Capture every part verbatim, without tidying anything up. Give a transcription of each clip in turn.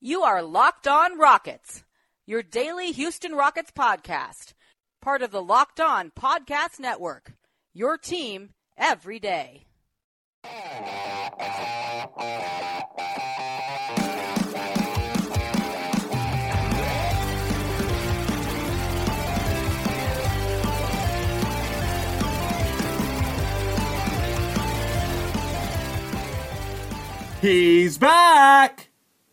You are Locked On Rockets, your daily Houston Rockets podcast, part of the Locked On Podcast Network, your team every day. He's back!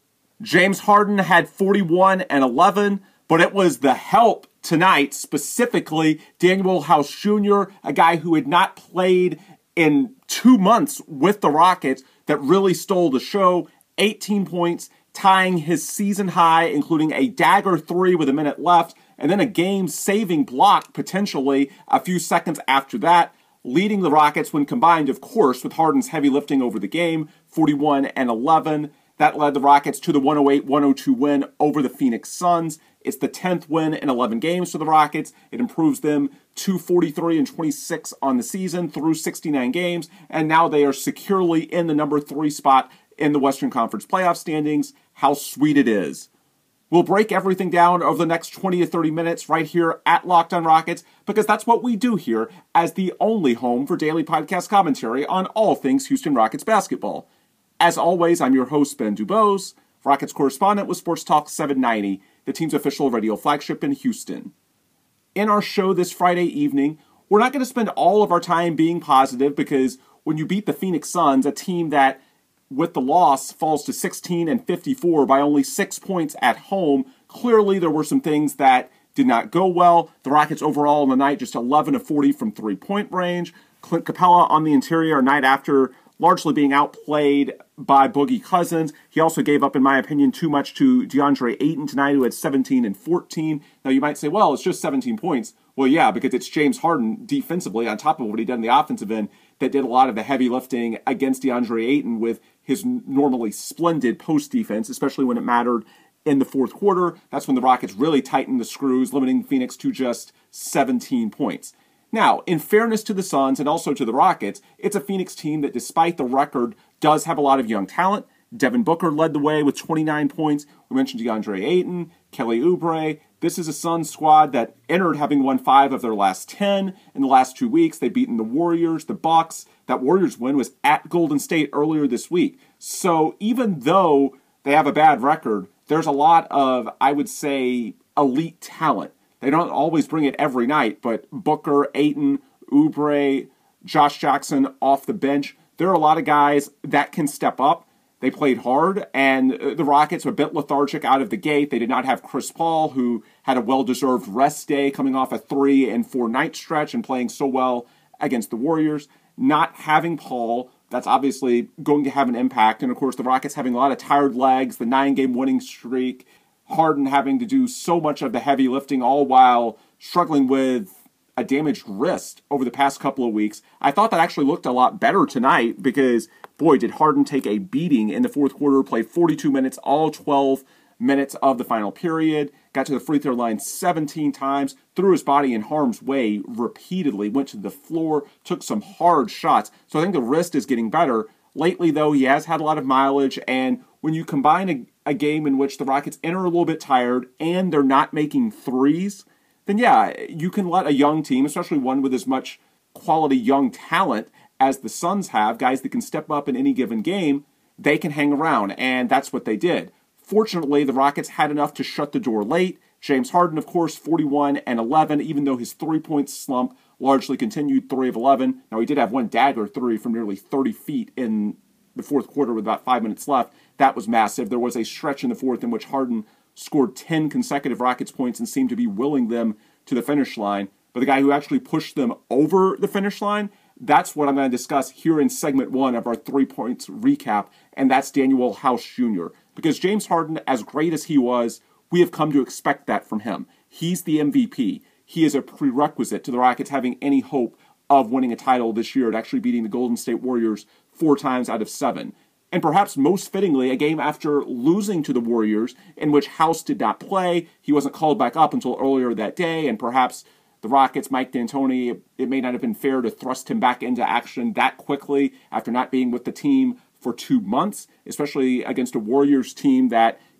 James Harden had forty-one and eleven, but it was the help tonight, specifically Danuel House Junior, a guy who had not played in two months with the Rockets, that really stole the show. eighteen points, tying his season high, including a dagger three with a minute left, and then a game-saving block, potentially, a few seconds after that, leading the Rockets when combined, of course, with Harden's heavy lifting over the game, forty-one and eleven. That led the Rockets to the one oh eight one oh two win over the Phoenix Suns. It's the tenth win in eleven games for the Rockets. It improves them to forty-three and twenty-six on the season through sixty-nine games, and now they are securely in the number three spot in the Western Conference playoff standings. How sweet it is. We'll break everything down over the next twenty to thirty minutes right here at Locked On Rockets, because that's what we do here as the only home for daily podcast commentary on all things Houston Rockets basketball. As always, I'm your host, Ben Dubose, Rockets correspondent with Sports Talk seven ninety, the team's official radio flagship in Houston. In our show this Friday evening, we're not going to spend all of our time being positive, because when you beat the Phoenix Suns, a team that, with the loss, falls to sixteen and fifty-four by only six points at home, clearly there were some things that did not go well. The Rockets overall on the night, just eleven of forty from three-point range. Clint Capella on the interior a night after largely being outplayed by Boogie Cousins. He also gave up, in my opinion, too much to DeAndre Ayton tonight, who had seventeen and fourteen. Now, you might say, well, it's just seventeen points. Well, yeah, because it's James Harden defensively, on top of what he did in the offensive end, that did a lot of the heavy lifting against DeAndre Ayton with his normally splendid post defense, especially when it mattered in the fourth quarter. That's when the Rockets really tightened the screws, limiting Phoenix to just seventeen points. Now, in fairness to the Suns and also to the Rockets, it's a Phoenix team that, despite the record, does have a lot of young talent. Devin Booker led the way with twenty-nine points. We mentioned DeAndre Ayton, Kelly Oubre. This is a Suns squad that entered having won five of their last ten. In the last two weeks, they've beaten the Warriors, the Bucks. That Warriors win was at Golden State earlier this week. So even though they have a bad record, there's a lot of, I would say, elite talent. They don't always bring it every night, but Booker, Ayton, Oubre, Josh Jackson off the bench, there are a lot of guys that can step up. They played hard, and the Rockets were a bit lethargic out of the gate. They did not have Chris Paul, who had a well-deserved rest day coming off a three- and four-night stretch and playing so well against the Warriors. Not having Paul, that's obviously going to have an impact. And, of course, the Rockets having a lot of tired legs, the nine-game winning streak, Harden having to do so much of the heavy lifting, all while struggling with a damaged wrist over the past couple of weeks. I thought that actually looked a lot better tonight because, boy, did Harden take a beating in the fourth quarter, played forty-two minutes, all twelve minutes of the final period, got to the free throw line seventeen times, threw his body in harm's way repeatedly, went to the floor, took some hard shots. So I think the wrist is getting better. Lately, though, he has had a lot of mileage, and when you combine a, a game in which the Rockets enter a little bit tired and they're not making threes, then yeah, you can let a young team, especially one with as much quality young talent as the Suns have, guys that can step up in any given game, they can hang around, and that's what they did. Fortunately, the Rockets had enough to shut the door late. James Harden, of course, forty-one and eleven, even though his three-point slump largely continued, three of eleven. Now, he did have one dagger three from nearly thirty feet in the fourth quarter with about five minutes left. That was massive. There was a stretch in the fourth in which Harden scored ten consecutive Rockets points and seemed to be willing them to the finish line. But the guy who actually pushed them over the finish line, that's what I'm going to discuss here in segment one of our three points recap, and that's Danuel House Junior Because James Harden, as great as he was, we have come to expect that from him. He's the M V P. He is a prerequisite to the Rockets having any hope of winning a title this year and actually beating the Golden State Warriors four times out of seven. And perhaps most fittingly, a game after losing to the Warriors in which House did not play. He wasn't called back up until earlier that day, and perhaps the Rockets, Mike D'Antoni, it may not have been fair to thrust him back into action that quickly after not being with the team for two months, especially against a Warriors team that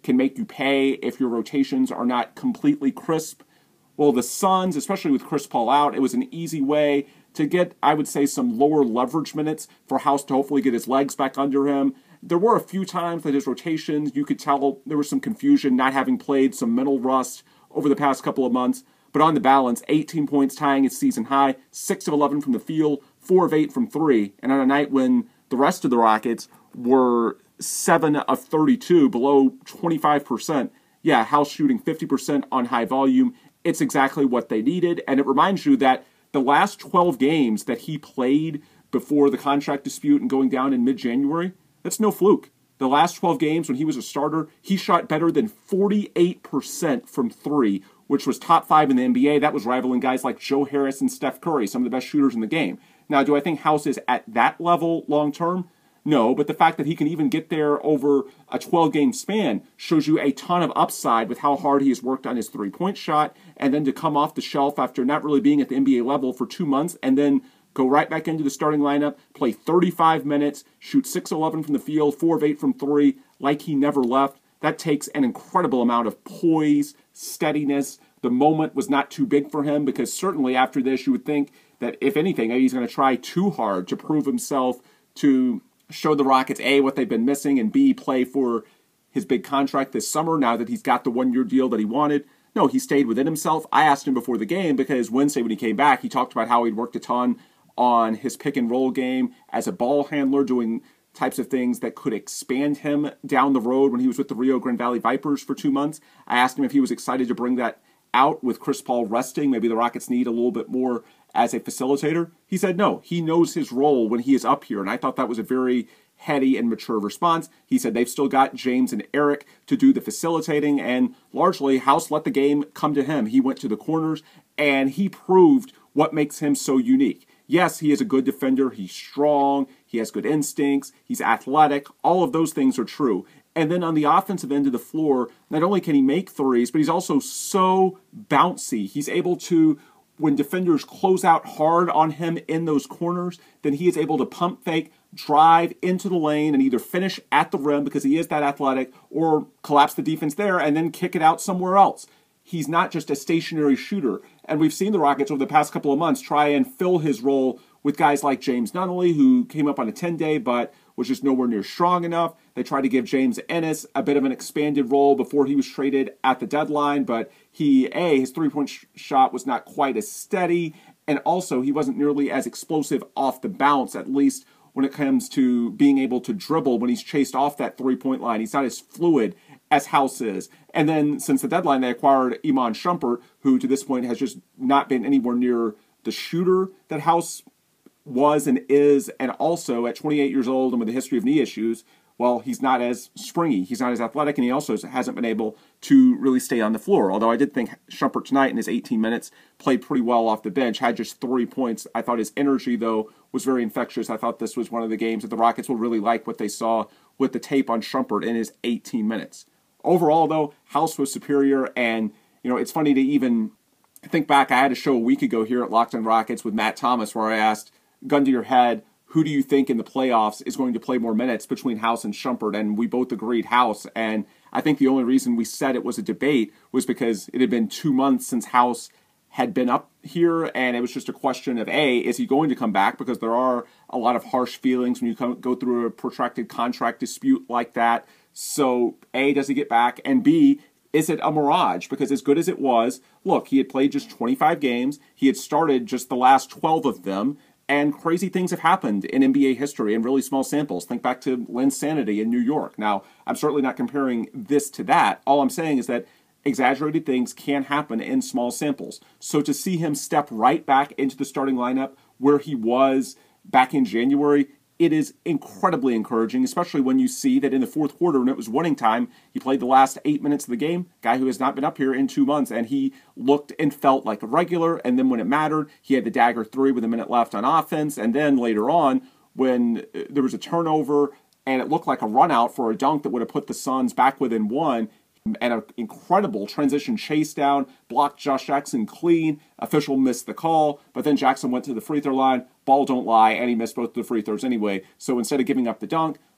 can make you pay if your rotations are not completely crisp. Well, the Suns, especially with Chris Paul out, it was an easy way to get, I would say, some lower leverage minutes for House to hopefully get his legs back under him. There were a few times that his rotations, you could tell there was some confusion, not having played, some mental rust over the past couple of months. But on the balance, eighteen points tying his season high, six of eleven from the field, four of eight from three. And on a night when the rest of the Rockets were seven of thirty-two, below twenty-five percent, yeah, House shooting fifty percent on high volume. It's exactly what they needed. And it reminds you that the last twelve games that he played before the contract dispute and going down in mid-January, that's no fluke. The last twelve games when he was a starter, he shot better than forty-eight percent from three, which was top five in the N B A. That was rivaling guys like Joe Harris and Steph Curry, some of the best shooters in the game. Now, do I think House is at that level long-term? No, but the fact that he can even get there over a twelve-game span shows you a ton of upside with how hard he has worked on his three-point shot, and then to come off the shelf after not really being at the N B A level for two months, and then go right back into the starting lineup, play thirty-five minutes, shoot six of eleven from the field, four of eight from three, like he never left. That takes an incredible amount of poise, steadiness. The moment was not too big for him because certainly after this you would think that, if anything, he's going to try too hard to prove himself, to show the Rockets, A, what they've been missing, and B, play for his big contract this summer now that he's got the one-year deal that he wanted. No, he stayed within himself. I asked him before the game because Wednesday when he came back, he talked about how he'd worked a ton on his pick-and-roll game as a ball handler, doing types of things that could expand him down the road when he was with the Rio Grande Valley Vipers for two months. I asked him if he was excited to bring that out with Chris Paul resting. Maybe the Rockets need a little bit more as a facilitator. He said no, he knows his role when he is up here, and I thought that was a very heady and mature response. He said they've still got James and Eric to do the facilitating, and largely House let the game come to him. He went to the corners, and he proved what makes him so unique. Yes, he is a good defender. He's strong. He has good instincts. He's athletic. All of those things are true. And then on the offensive end of the floor, not only can he make threes, but he's also so bouncy. He's able to, when defenders close out hard on him in those corners, then he is able to pump fake, drive into the lane, and either finish at the rim because he is that athletic, or collapse the defense there and then kick it out somewhere else. He's not just a stationary shooter. And we've seen the Rockets over the past couple of months try and fill his role with guys like James Nunnally, who came up on a ten-day but was just nowhere near strong enough. They tried to give James Ennis a bit of an expanded role before he was traded at the deadline, but he, A, his three-point sh- shot was not quite as steady, and also he wasn't nearly as explosive off the bounce, at least when it comes to being able to dribble when he's chased off that three-point line. He's not as fluid as House is. And then since the deadline, they acquired Iman Shumpert, who to this point has just not been anywhere near the shooter that House was and is, and also at twenty-eight years old and with a history of knee issues, well, he's not as springy, he's not as athletic, and he also hasn't been able to really stay on the floor. Although I did think Shumpert tonight in his eighteen minutes played pretty well off the bench, had just three points. I thought his energy, though, was very infectious. I thought this was one of the games that the Rockets will really like what they saw with the tape on Shumpert in his eighteen minutes. Overall, though, House was superior, and you know it's funny to even think back. I had a show a week ago here at Locked On Rockets with Matt Thomas where I asked, gun to your head, who do you think in the playoffs is going to play more minutes between House and Shumpert? And we both agreed House. And I think the only reason we said it was a debate was because it had been two months since House had been up here, and it was just a question of, A, is he going to come back? Because there are a lot of harsh feelings when you come, go through a protracted contract dispute like that. So, A, does he get back? And B, is it a mirage? Because as good as it was, look, he had played just twenty-five games. He had started just the last twelve of them. And crazy things have happened in N B A history in really small samples. Think back to Linsanity in New York. Now, I'm certainly not comparing this to that. All I'm saying is that exaggerated things can happen in small samples. So to see him step right back into the starting lineup where he was back in January, it is incredibly encouraging, especially when you see that in the fourth quarter, when it was winning time, he played the last eight minutes of the game, guy who has not been up here in two months, and he looked and felt like a regular, and then when it mattered, he had the dagger three with a minute left on offense, and then later on, when there was a turnover, and it looked like a run out for a dunk that would have put the Suns back within one, and an incredible transition chase down, blocked Josh Jackson clean, official missed the call, but then Jackson went to the free throw line, ball don't lie, and he missed both the free throws anyway. So instead of giving up the dunk,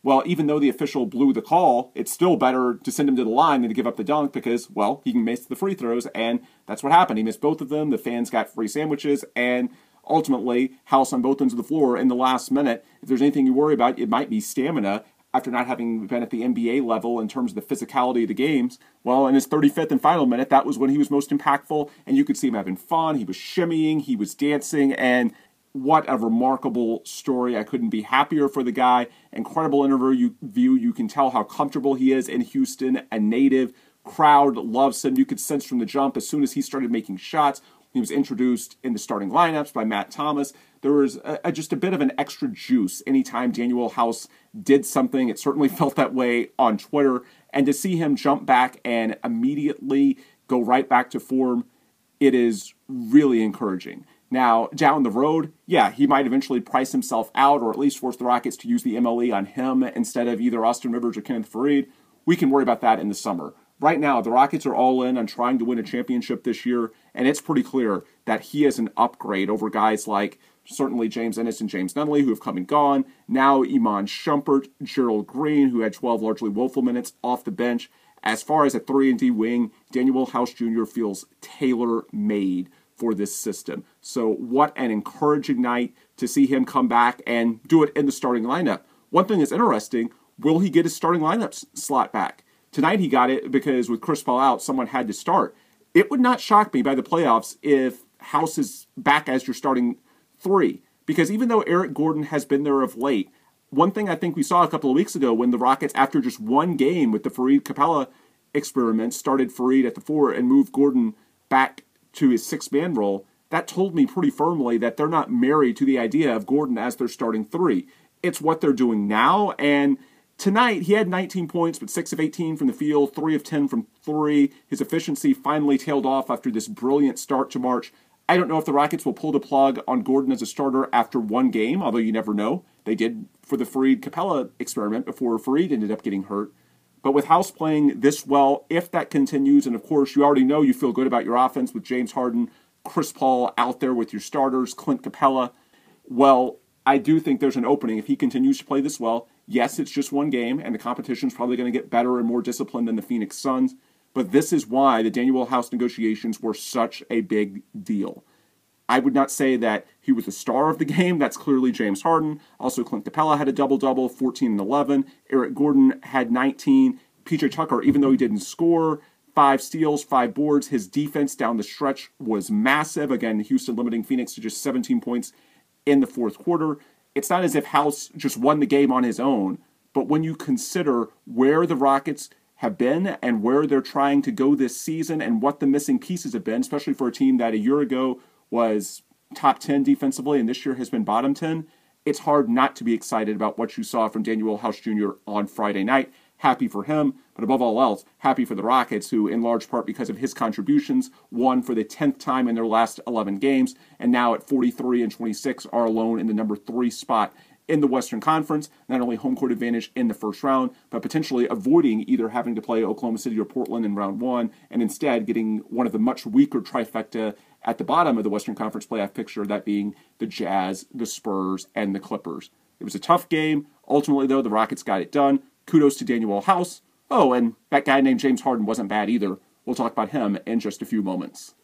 well, even though the official blew the call, it's still better to send him to the line than to give up the dunk because, well, he can miss the free throws, and that's what happened. He missed both of them. The fans got free sandwiches, and ultimately, House on both ends of the floor in the last minute. If there's anything you worry about, it might be stamina after not having been at the N B A level in terms of the physicality of the games. Well, in his thirty-fifth and final minute, that was when he was most impactful, and you could see him having fun. He was shimmying, he was dancing, and what a remarkable story. I couldn't be happier for the guy. Incredible interview. You can tell how comfortable he is in Houston, a native. Crowd loves him. You could sense from the jump as soon as he started making shots. He was introduced in the starting lineups by Matt Thomas. There was a, a, just a bit of an extra juice anytime Danuel House did something. It certainly felt that way on Twitter. And to see him jump back and immediately go right back to form, it is really encouraging. Now, down the road, yeah, he might eventually price himself out or at least force the Rockets to use the M L E on him instead of either Austin Rivers or Kenneth Faried. We can worry about that in the summer. Right now, the Rockets are all in on trying to win a championship this year, and it's pretty clear that he is an upgrade over guys like certainly James Ennis and James Nunley, who have come and gone. Now, Iman Shumpert, Gerald Green, who had twelve largely woeful minutes off the bench. As far as a three and D wing, Danuel House Junior feels tailor-made for this system. So what an encouraging night to see him come back and do it in the starting lineup. One thing that's interesting, will he get his starting lineup slot back? Tonight he got it because with Chris Paul out, someone had to start. It would not shock me by the playoffs if House is back as your starting three. Because even though Eric Gordon has been there of late, one thing I think we saw a couple of weeks ago when the Rockets, after just one game with the Faried Capella experiment, started Faried at the four and moved Gordon back to his six-man role, that told me pretty firmly that they're not married to the idea of Gordon as their starting three. It's what they're doing now, and tonight he had nineteen points, but six of eighteen from the field, three of ten from three. His efficiency finally tailed off after this brilliant start to March. I don't know if the Rockets will pull the plug on Gordon as a starter after one game, although you never know. They did for the Faried Capella experiment before Faried ended up getting hurt. But with House playing this well, if that continues, and of course you already know you feel good about your offense with James Harden, Chris Paul out there with your starters, Clint Capella, well, I do think there's an opening if he continues to play this well. Yes, it's just one game, and the competition's probably going to get better and more disciplined than the Phoenix Suns, but this is why the Danuel House negotiations were such a big deal. I would not say that he was the star of the game. That's clearly James Harden. Also, Clint Capella had a double-double, fourteen and eleven. Eric Gordon had nineteen. P J Tucker, even though he didn't score, five steals, five boards. His defense down the stretch was massive. Again, Houston limiting Phoenix to just seventeen points in the fourth quarter. It's not as if House just won the game on his own, but when you consider where the Rockets have been and where they're trying to go this season and what the missing pieces have been, especially for a team that a year ago was top ten defensively and this year has been bottom ten, it's hard not to be excited about what you saw from Danuel House Junior on Friday night. Happy for him, but above all else, happy for the Rockets, who in large part because of his contributions won for the tenth time in their last eleven games, and now at forty-three and twenty-six are alone in the number three spot in the Western Conference. Not only home court advantage in the first round, but potentially avoiding either having to play Oklahoma City or Portland in round one, and instead getting one of the much weaker trifecta at the bottom of the Western Conference playoff picture, that being the Jazz, the Spurs, and the Clippers. It was a tough game. Ultimately, though, the Rockets got it done. Kudos to Danuel House. Oh, and that guy named James Harden wasn't bad either. We'll talk about him in just a few moments.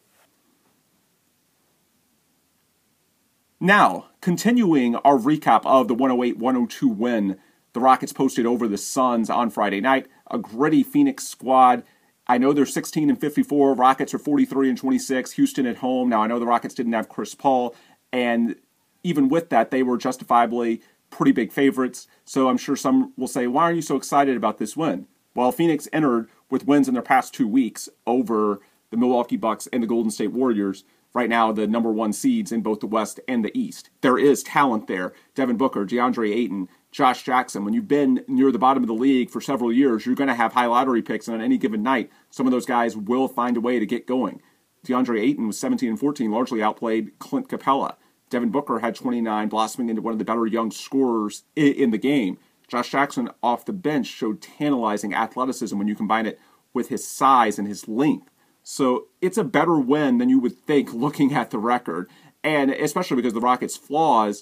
Now, continuing our recap of the one oh eight one oh two win the Rockets posted over the Suns on Friday night. A gritty Phoenix squad. I know they're sixteen and fifty-four. Rockets are forty-three and twenty-six. Houston at home. Now, I know the Rockets didn't have Chris Paul, and even with that, they were justifiably pretty big favorites. So I'm sure some will say, why are you so excited about this win? Well, Phoenix entered with wins in their past two weeks over the Milwaukee Bucks and the Golden State Warriors. Right now, the number one seeds in both the West and the East. There is talent there. Devin Booker, DeAndre Ayton, Josh Jackson. When you've been near the bottom of the league for several years, you're going to have high lottery picks, and on any given night, some of those guys will find a way to get going. DeAndre Ayton was seventeen and fourteen, largely outplayed Clint Capella. Devin Booker had twenty-nine, blossoming into one of the better young scorers in the game. Josh Jackson off the bench showed tantalizing athleticism when you combine it with his size and his length. So it's a better win than you would think looking at the record. And especially because the Rockets' flaws,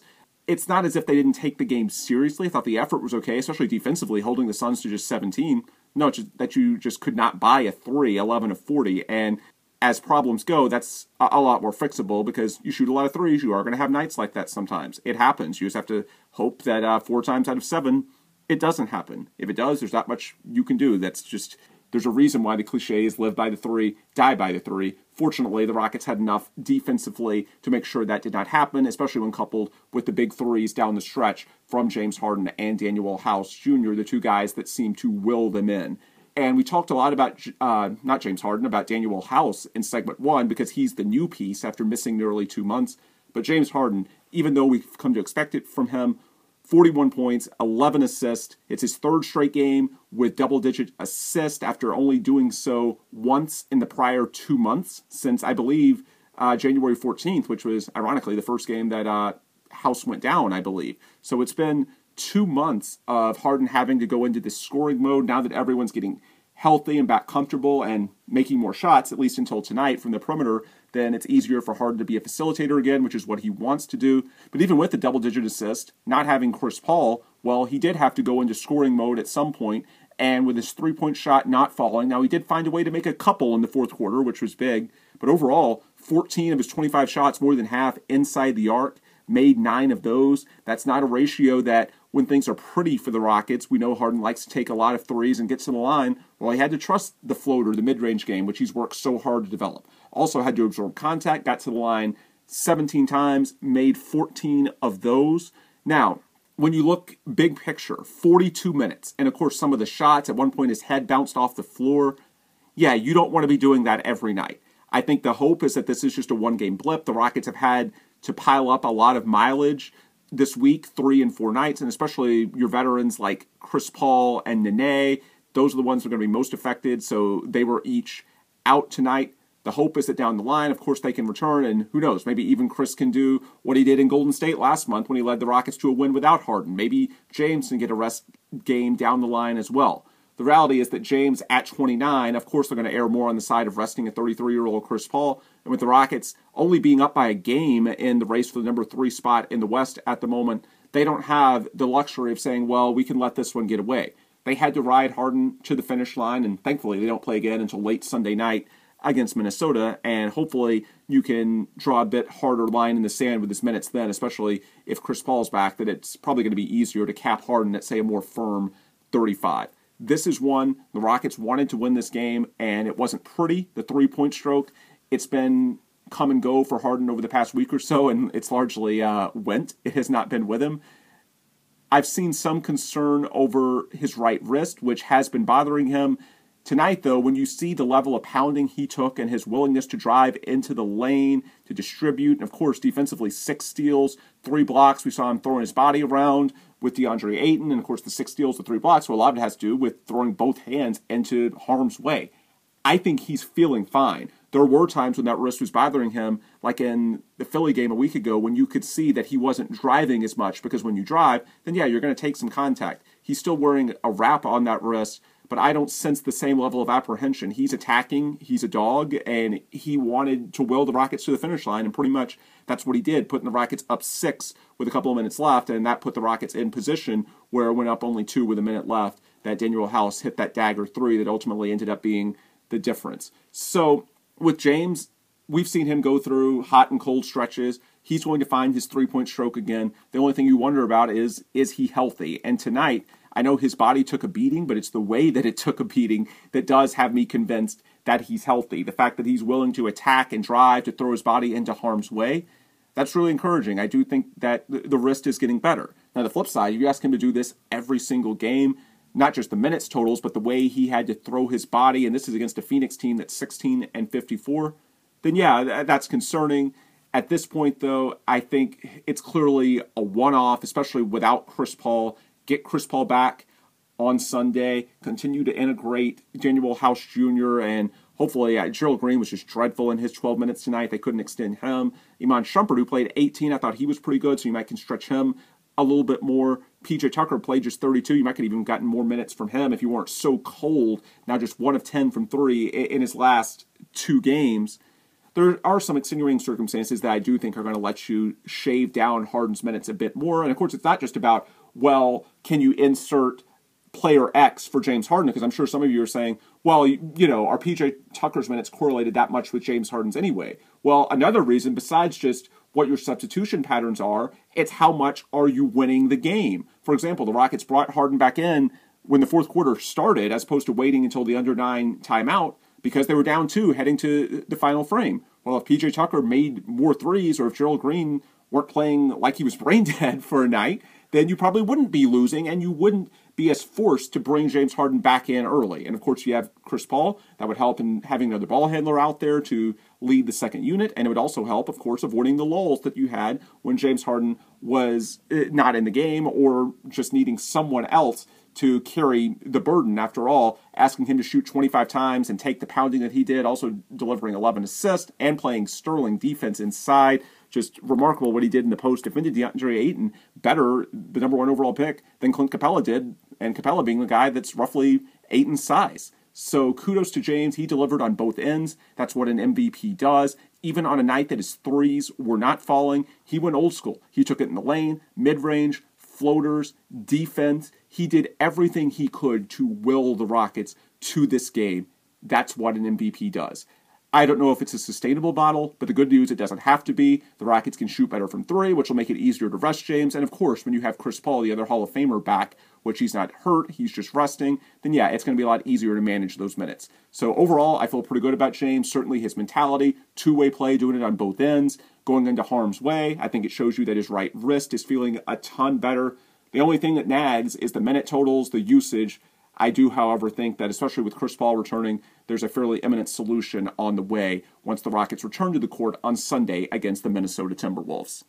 it's not as if they didn't take the game seriously. I thought the effort was okay, especially defensively, holding the Suns to just seventeen. No, it's just that you just could not buy a three, eleven of forty. And as problems go, that's a, a lot more fixable because you shoot a lot of threes. You are going to have nights like that sometimes. It happens. You just have to hope that uh, four times out of seven, it doesn't happen. If it does, there's not much you can do. That's just, there's a reason why the cliche is live by the three, die by the three. Fortunately, the Rockets had enough defensively to make sure that did not happen, especially when coupled with the big threes down the stretch from James Harden and Danuel House Junior, the two guys that seem to will them in. And we talked a lot about, uh, not James Harden, about Danuel House in segment one because he's the new piece after missing nearly two months. But James Harden, even though we've come to expect it from him, forty-one points, eleven assists. It's his third straight game with double-digit assists after only doing so once in the prior two months since, I believe, uh, January fourteenth, which was, ironically, the first game that uh, House went down, I believe. So it's been two months of Harden having to go into this scoring mode now that everyone's getting healthy and back comfortable and making more shots, at least until tonight from the perimeter. Then it's easier for Harden to be a facilitator again, which is what he wants to do. But even with the double-digit assist, not having Chris Paul, well, he did have to go into scoring mode at some point, and with his three-point shot not falling, now he did find a way to make a couple in the fourth quarter, which was big, but overall, fourteen of his twenty-five shots, more than half inside the arc, made nine of those. That's not a ratio that, when things are pretty for the Rockets, we know Harden likes to take a lot of threes and get to the line. Well, he had to trust the floater, the mid-range game, which he's worked so hard to develop. Also had to absorb contact, got to the line seventeen times, made fourteen of those. Now, when you look big picture, forty-two minutes, and of course some of the shots, at one point his head bounced off the floor. Yeah, you don't want to be doing that every night. I think the hope is that this is just a one-game blip. The Rockets have had to pile up a lot of mileage this week, three and four nights, and especially your veterans like Chris Paul and Nene. Those are the ones that are going to be most affected, so they were each out tonight. The hope is that down the line, of course, they can return, and who knows, maybe even Chris can do what he did in Golden State last month when he led the Rockets to a win without Harden. Maybe James can get a rest game down the line as well. The reality is that James, at twenty-nine, of course, they're going to err more on the side of resting a thirty-three-year-old Chris Paul. And with the Rockets only being up by a game in the race for the number three spot in the West at the moment, they don't have the luxury of saying, well, we can let this one get away. They had to ride Harden to the finish line, and thankfully they don't play again until late Sunday night against Minnesota, and hopefully you can draw a bit harder line in the sand with his minutes then, especially if Chris Paul's back, that it's probably going to be easier to cap Harden at, say, a more firm thirty-five. This is one, the Rockets wanted to win this game, and it wasn't pretty, the three-point stroke. It's been come and go for Harden over the past week or so, and it's largely uh, went. It has not been with him. I've seen some concern over his right wrist, which has been bothering him. Tonight, though, when you see the level of pounding he took and his willingness to drive into the lane, to distribute, and of course, defensively, six steals, three blocks. We saw him throwing his body around with DeAndre Ayton, and of course, the six steals, the three blocks. Well, a lot of it has to do with throwing both hands into harm's way. I think he's feeling fine. There were times when that wrist was bothering him, like in the Philly game a week ago, when you could see that he wasn't driving as much, because when you drive, then yeah, you're going to take some contact. He's still wearing a wrap on that wrist, but I don't sense the same level of apprehension. He's attacking, he's a dog, and he wanted to will the Rockets to the finish line, and pretty much that's what he did, putting the Rockets up six with a couple of minutes left, and that put the Rockets in position where it went up only two with a minute left, that Danuel House hit that dagger three that ultimately ended up being the difference. So with James, we've seen him go through hot and cold stretches. He's going to find his three-point stroke again. The only thing you wonder about is, is he healthy? And tonight, I know his body took a beating, but it's the way that it took a beating that does have me convinced that he's healthy. The fact that he's willing to attack and drive to throw his body into harm's way, that's really encouraging. I do think that the wrist is getting better. Now, the flip side, if you ask him to do this every single game, not just the minutes totals, but the way he had to throw his body, and this is against a Phoenix team that's sixteen and fifty-four, then yeah, that's concerning. At this point, though, I think it's clearly a one-off, especially without Chris Paul. Get Chris Paul back on Sunday, continue to integrate Danuel House Junior, and hopefully, uh, Gerald Green was just dreadful in his twelve minutes tonight. They couldn't extend him. Iman Shumpert, who played eighteen, I thought he was pretty good, so you might can stretch him a little bit more. P J Tucker played just thirty-two. You might have even gotten more minutes from him if you weren't so cold. Now just one of ten from three in his last two games. there are some extenuating circumstances that I do think are going to let you shave down Harden's minutes a bit more. And of course, it's not just about, well, can you insert player X for James Harden? Because I'm sure some of you are saying, well, you, you know, are P J Tucker's minutes correlated that much with James Harden's anyway? Well, another reason, besides just what your substitution patterns are, it's how much are you winning the game. For example, the Rockets brought Harden back in when the fourth quarter started, as opposed to waiting until the under nine timeout, because they were down two heading to the final frame. Well, if P J Tucker made more threes, or if Gerald Green weren't playing like he was brain dead for a night, then you probably wouldn't be losing, and you wouldn't be as forced to bring James Harden back in early. And of course, you have Chris Paul. That would help in having another ball handler out there to lead the second unit, and it would also help, of course, avoiding the lulls that you had when James Harden was not in the game, or just needing someone else to carry the burden. After all, asking him to shoot twenty-five times and take the pounding that he did, also delivering eleven assists and playing sterling defense inside. Just remarkable what he did in the post. Defended DeAndre Ayton better, the number one overall pick, than Clint Capella did, and Capella being the guy that's roughly Ayton's size. So kudos to James. He delivered on both ends. That's what an M V P does. Even on a night that his threes were not falling, he went old school. He took it in the lane, mid-range, floaters, defense. He did everything he could to will the Rockets to this game. That's what an M V P does. I don't know if it's a sustainable model, but the good news, it doesn't have to be. The Rockets can shoot better from three, which will make it easier to rest James. And of course, when you have Chris Paul, the other Hall of Famer, back, which he's not hurt, he's just resting, then yeah, it's going to be a lot easier to manage those minutes. So overall, I feel pretty good about James. Certainly his mentality, two-way play, doing it on both ends, going into harm's way. I think it shows you that his right wrist is feeling a ton better. The only thing that nags is the minute totals, the usage. I do, however, think that, especially with Chris Paul returning, there's a fairly imminent solution on the way once the Rockets return to the court on Sunday against the Minnesota Timberwolves.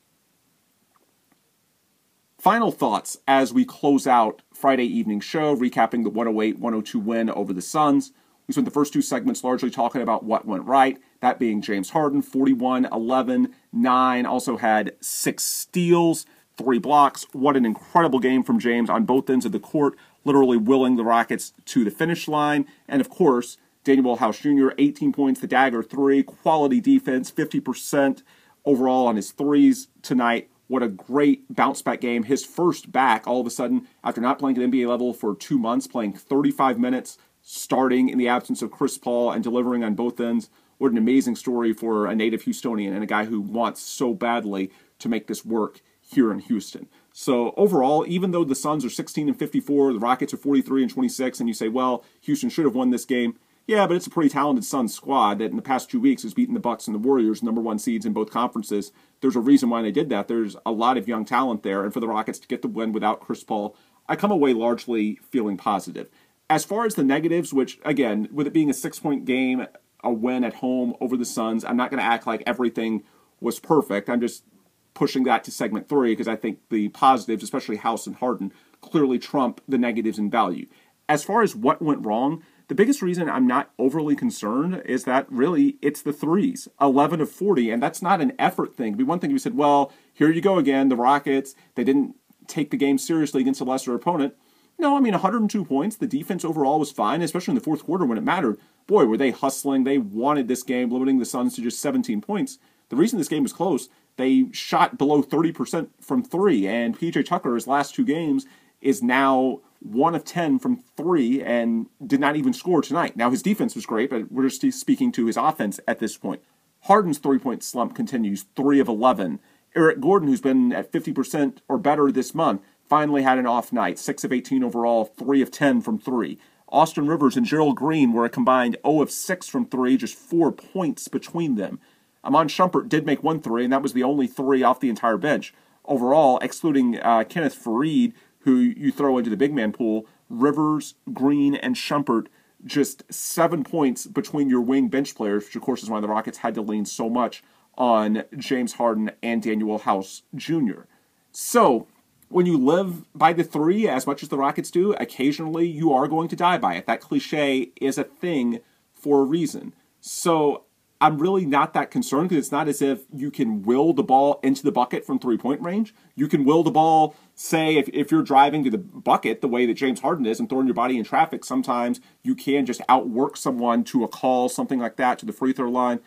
Final thoughts as we close out Friday evening show, recapping the one oh eight one oh two win over the Suns. We spent the first two segments largely talking about what went right, that being James Harden, forty-one, eleven, nine, also had six steals, three blocks. What an incredible game from James on both ends of the court, literally willing the Rockets to the finish line. And of course, Daniel House Junior, eighteen points, the dagger three, quality defense, fifty percent overall on his threes tonight. What a great bounce-back game. His first back, all of a sudden, after not playing at N B A level for two months, playing thirty-five minutes, starting in the absence of Chris Paul and delivering on both ends. What an amazing story for a native Houstonian and a guy who wants so badly to make this work here in Houston. So overall, even though the Suns are sixteen and fifty-four, the Rockets are forty-three and twenty-six, and you say, well, Houston should have won this game. Yeah, but it's a pretty talented Suns squad that in the past two weeks has beaten the Bucks and the Warriors, number one seeds in both conferences. There's a reason why they did that. There's a lot of young talent there, and for the Rockets to get the win without Chris Paul, I come away largely feeling positive. As far as the negatives, which, again, with it being a six-point game, a win at home over the Suns, I'm not going to act like everything was perfect. I'm just pushing that to segment three because I think the positives, especially House and Harden, clearly trump the negatives in value. As far as what went wrong, the biggest reason I'm not overly concerned is that really it's the threes, eleven of forty, and that's not an effort thing. It'd be one thing if you said, well, here you go again, the Rockets, they didn't take the game seriously against a lesser opponent. No, I mean, one hundred two points. The defense overall was fine, especially in the fourth quarter when it mattered. Boy, were they hustling. They wanted this game, limiting the Suns to just seventeen points. The reason this game was close, they shot below thirty percent from three, and P J Tucker, his last two games, is now one of ten from three and did not even score tonight. Now, his defense was great, but we're just speaking to his offense at this point. Harden's three-point slump continues, three of eleven. Eric Gordon, who's been at fifty percent or better this month, finally had an off night, six of eighteen overall, three of ten from three. Austin Rivers and Gerald Green were a combined zero of six from three, just four points between them. Iman Shumpert did make one three, and that was the only three off the entire bench. Overall, excluding uh, Kenneth Faried, who you throw into the big man pool, Rivers, Green, and Shumpert, just seven points between your wing bench players, which of course is why the Rockets had to lean so much on James Harden and Daniel House Junior So, when you live by the three as much as the Rockets do, occasionally you are going to die by it. That cliche is a thing for a reason. So, I'm really not that concerned because it's not as if you can will the ball into the bucket from three-point range. You can will the ball, say, if, if you're driving to the bucket the way that James Harden is and throwing your body in traffic, sometimes you can just outwork someone to a call, something like that, to the free throw line.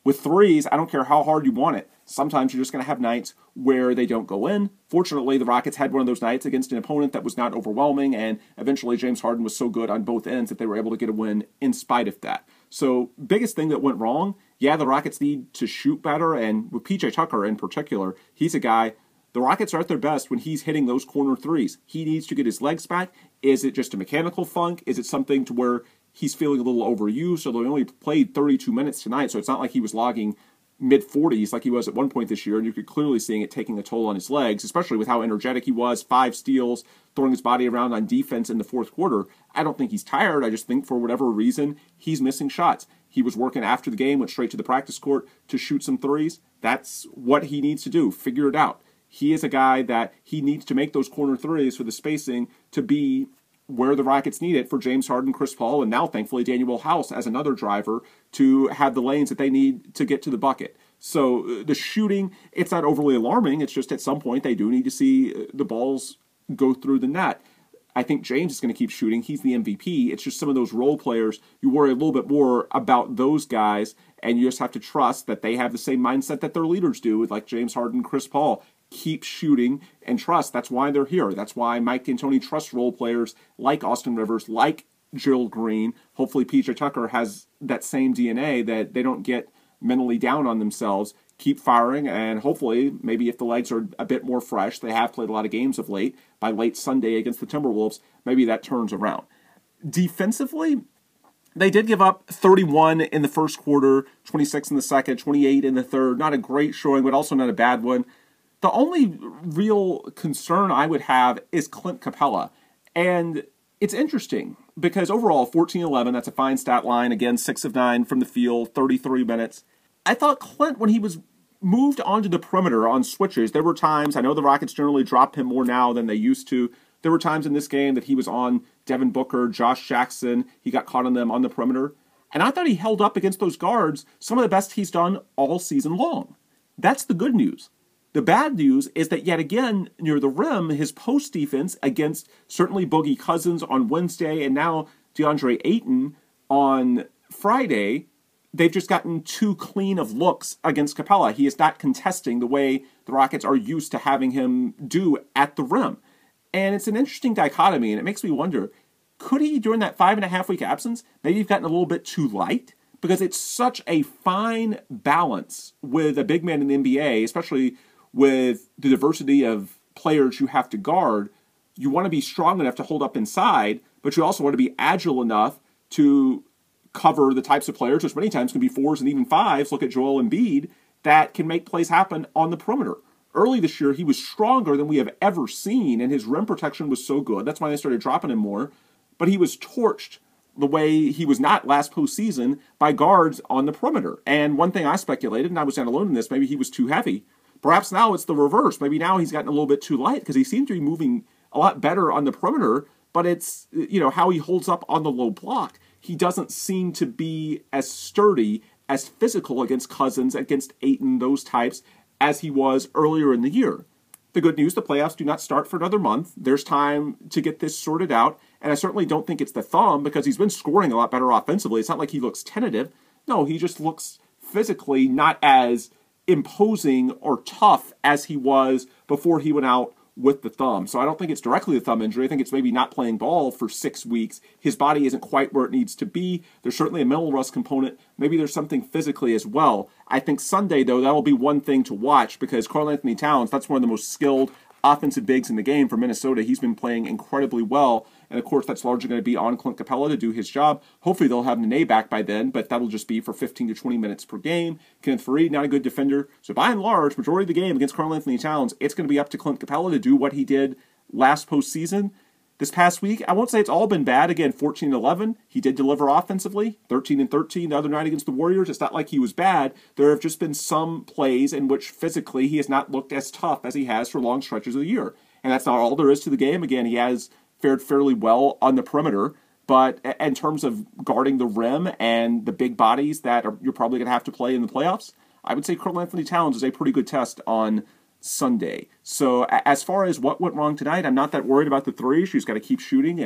With threes, I don't care how hard you want it. Sometimes you're just going to have nights where they don't go in. Fortunately, the Rockets had one of those nights against an opponent that was not overwhelming, and eventually James Harden was so good on both ends that they were able to get a win in spite of that. So, biggest thing that went wrong, yeah, the Rockets need to shoot better, and with P J Tucker in particular, he's a guy, the Rockets are at their best when he's hitting those corner threes. He needs to get his legs back. Is it just a mechanical funk? Is it something to where he's feeling a little overused? So they only played thirty-two minutes tonight, so it's not like he was logging mid-forties like he was at one point this year, and you could clearly see it taking a toll on his legs, especially with how energetic he was, five steals, throwing his body around on defense in the fourth quarter. I don't think he's tired. I just think for whatever reason, he's missing shots. He was working after the game, went straight to the practice court to shoot some threes. That's what he needs to do. Figure it out. He is a guy that he needs to make those corner threes for the spacing to be where the Rockets need it for James Harden, Chris Paul, and now, thankfully, Daniel House as another driver to have the lanes that they need to get to the bucket. So the shooting, it's not overly alarming. It's just at some point they do need to see the balls go through the net. I think James is going to keep shooting. He's the M V P. It's just some of those role players, you worry a little bit more about those guys, and you just have to trust that they have the same mindset that their leaders do, with like James Harden, Chris Paul. Keep shooting and trust. That's why they're here. That's why Mike D'Antoni trusts role players like Austin Rivers, like Gerald Green. Hopefully P J Tucker has that same D N A, that they don't get mentally down on themselves. Keep firing, and hopefully, maybe if the legs are a bit more fresh, they have played a lot of games of late, by late Sunday against the Timberwolves, maybe that turns around. Defensively, they did give up thirty-one in the first quarter, twenty-six in the second, twenty-eight in the third. Not a great showing, but also not a bad one. The only real concern I would have is Clint Capella. And it's interesting because overall, fourteen eleven, that's a fine stat line. Again, six of nine from the field, thirty-three minutes. I thought Clint, when he was moved onto the perimeter on switches, there were times, I know the Rockets generally drop him more now than they used to. There were times in this game that he was on Devin Booker, Josh Jackson. He got caught on them on the perimeter. And I thought he held up against those guards some of the best he's done all season long. That's the good news. The bad news is that yet again, near the rim, his post defense against certainly Boogie Cousins on Wednesday and now DeAndre Ayton on Friday, they've just gotten too clean of looks against Capella. He is not contesting the way the Rockets are used to having him do at the rim. And it's an interesting dichotomy, and it makes me wonder, could he, during that five and a half week absence, maybe have gotten a little bit too light? Because it's such a fine balance with a big man in the N B A, especially with the diversity of players you have to guard. You want to be strong enough to hold up inside, but you also want to be agile enough to cover the types of players, which many times can be fours and even fives. Look at Joel Embiid, that can make plays happen on the perimeter. Early this year, he was stronger than we have ever seen, and his rim protection was so good. That's why they started dropping him more. But he was torched the way he was not last postseason by guards on the perimeter. And one thing I speculated, and I was not alone in this, maybe he was too heavy. Perhaps now it's the reverse. Maybe now he's gotten a little bit too light because he seemed to be moving a lot better on the perimeter, but it's, you know, how he holds up on the low block. He doesn't seem to be as sturdy, as physical against Cousins, against Ayton, those types, as he was earlier in the year. The good news, the playoffs do not start for another month. There's time to get this sorted out, and I certainly don't think it's the thumb because he's been scoring a lot better offensively. It's not like he looks tentative. No, he just looks physically not as imposing or tough as he was before he went out with the thumb. So I don't think it's directly the thumb injury. I think it's maybe not playing ball for six weeks. His body isn't quite where it needs to be. There's certainly a mental rust component. Maybe there's something physically as well. I think Sunday, though, that'll be one thing to watch because Karl-Anthony Towns, that's one of the most skilled offensive bigs in the game for Minnesota. He's been playing incredibly well. And, of course, that's largely going to be on Clint Capella to do his job. Hopefully they'll have Nene back by then, but that'll just be for fifteen to twenty minutes per game. Kenneth Faried, not a good defender. So, by and large, majority of the game against Karl-Anthony Towns, it's going to be up to Clint Capella to do what he did last postseason. This past week, I won't say it's all been bad. Again, fourteen eleven, he did deliver offensively. thirteen and thirteen the other night against the Warriors. It's not like he was bad. There have just been some plays in which physically he has not looked as tough as he has for long stretches of the year. And that's not all there is to the game. Again, he has fared fairly well on the perimeter, but in terms of guarding the rim and the big bodies that are, you're probably going to have to play in the playoffs, I would say Karl-Anthony Towns is a pretty good test on Sunday. So as far as what went wrong tonight, I'm not that worried about the three. She's got to keep shooting, and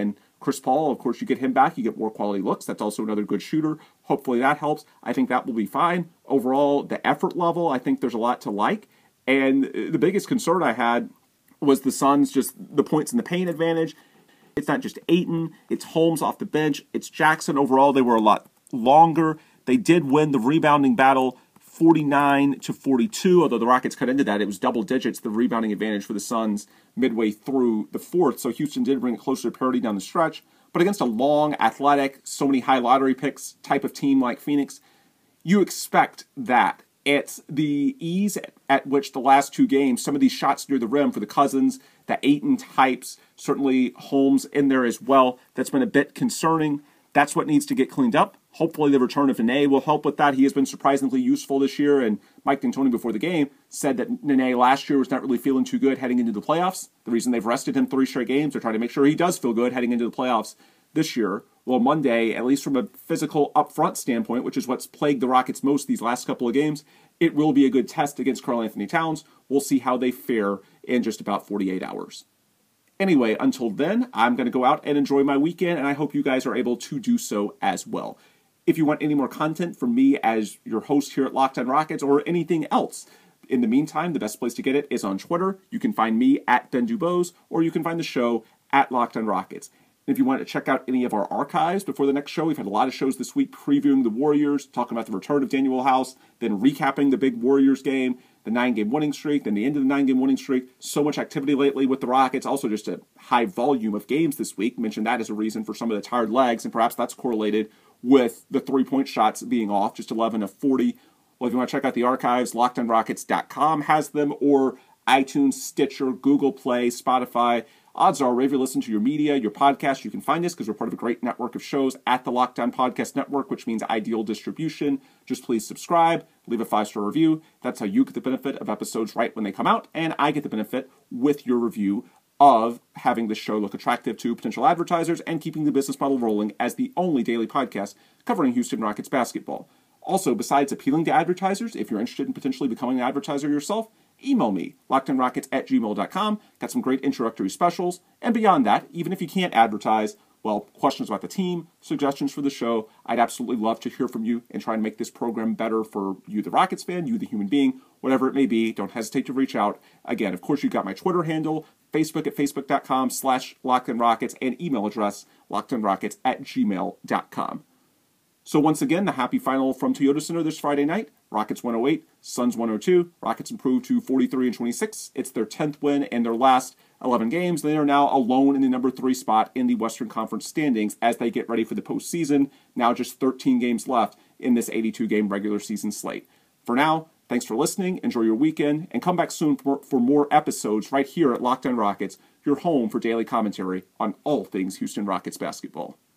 Chris Paul, of course, you get him back, you get more quality looks. That's also another good shooter. Hopefully that helps. I think that will be fine. Overall, the effort level, I think there's a lot to like. And the biggest concern I had was the Suns, just the points in the paint advantage. It's not just Ayton, it's Holmes off the bench, it's Jackson. Overall, they were a lot longer. They did win the rebounding battle forty-nine to forty-two, although the Rockets cut into that. It was double digits, the rebounding advantage for the Suns midway through the fourth. So Houston did bring it closer to parity down the stretch. But against a long, athletic, so many high lottery picks type of team like Phoenix, you expect that. It's the ease at which the last two games, some of these shots near the rim for the Cousins, the Ayton types, certainly Holmes in there as well, that's been a bit concerning. That's what needs to get cleaned up. Hopefully the return of Nene will help with that. He has been surprisingly useful this year, and Mike D'Antoni before the game said that Nene last year was not really feeling too good heading into the playoffs. The reason they've rested him three straight games, they're trying to make sure he does feel good heading into the playoffs this year. Well, Monday, at least from a physical upfront standpoint, which is what's plagued the Rockets most these last couple of games, it will be a good test against Karl-Anthony Towns. We'll see how they fare in just about forty-eight hours. Anyway, until then, I'm going to go out and enjoy my weekend, and I hope you guys are able to do so as well. If you want any more content from me as your host here at Locked On Rockets or anything else, in the meantime, the best place to get it is on Twitter. You can find me at Ben Dubose, or you can find the show at Locked On Rockets. If you want to check out any of our archives before the next show, we've had a lot of shows this week previewing the Warriors, talking about the return of Daniel House, then recapping the big Warriors game, the nine-game winning streak, then the end of the nine-game winning streak. So much activity lately with the Rockets. Also just a high volume of games this week. Mentioned that as a reason for some of the tired legs, and perhaps that's correlated with the three-point shots being off, just eleven of forty. Well, if you want to check out the archives, locked on rockets dot com has them, or iTunes, Stitcher, Google Play, Spotify. Odds are, wherever you listen to your media, your podcast, you can find us because we're part of a great network of shows at the Locked On Podcast Network, which means ideal distribution. Just please subscribe, leave a five-star review. That's how you get the benefit of episodes right when they come out, and I get the benefit with your review of having the show look attractive to potential advertisers and keeping the business model rolling as the only daily podcast covering Houston Rockets basketball. Also, besides appealing to advertisers, if you're interested in potentially becoming an advertiser yourself, email me, locked on rockets at gmail dot com. Got some great introductory specials. And beyond that, even if you can't advertise, well, questions about the team, suggestions for the show, I'd absolutely love to hear from you and try and make this program better for you, the Rockets fan, you, the human being, whatever it may be. Don't hesitate to reach out. Again, of course, you've got my Twitter handle, Facebook at facebook dot com slash locked on rockets, and email address, locked on rockets at gmail dot com. So once again, the happy final from Toyota Center this Friday night. Rockets one oh eight, Suns one oh two. Rockets improved to forty-three and twenty-six. It's their tenth win in their last eleven games. They are now alone in the number three spot in the Western Conference standings as they get ready for the postseason. Now just thirteen games left in this eighty-two game regular season slate. For now, thanks for listening. Enjoy your weekend, and come back soon for, for more episodes right here at Locked On Rockets, your home for daily commentary on all things Houston Rockets basketball.